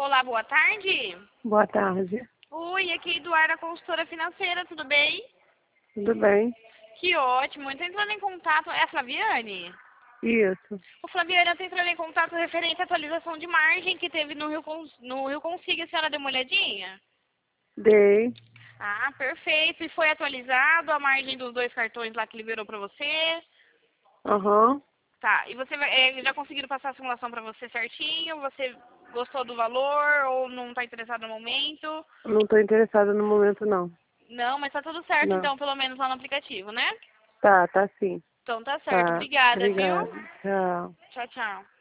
Olá, boa tarde. Boa tarde. Oi, aqui é Eduarda, consultora financeira, tudo bem? Tudo bem? Que ótimo. Eu tô entrando em contato. É a Flaviane? Isso. O Flaviane, eu tô entrando em contato referente à atualização de margem que teve no Rio Consiga. A senhora deu uma olhadinha? Dei. Ah, perfeito. E foi atualizado a margem dos 2 cartões lá que liberou pra você? Aham. Tá. E você já conseguiram passar a simulação pra você certinho? Você gostou do valor ou não tá interessado no momento? Não estou interessada no momento, não. Não, mas tá tudo certo Não. então, pelo menos lá no aplicativo, né? Tá sim. Então tá certo. Tá. Obrigada, viu? Obrigada. Tchau. Tchau, tchau.